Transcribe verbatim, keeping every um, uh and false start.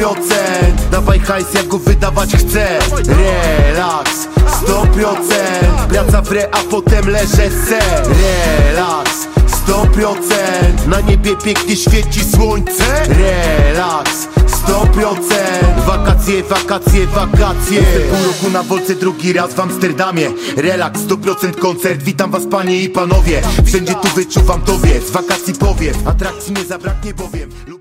procent. Dawaj hajs, jak go wydawać chcę. Relaks, sto procent. Praca w re, a potem leżę se. Relaks, sto procent. Na niebie pięknie świeci słońce. Relaks, sto procent. Wakacje, wakacje, wakacje. Jestem pół roku na Wolce, drugi raz w Amsterdamie. Relaks, sto procent koncert. Witam was panie i panowie. Wszędzie tu wyczuwam tobie. Z wakacji powiem, atrakcji nie zabraknie bowiem.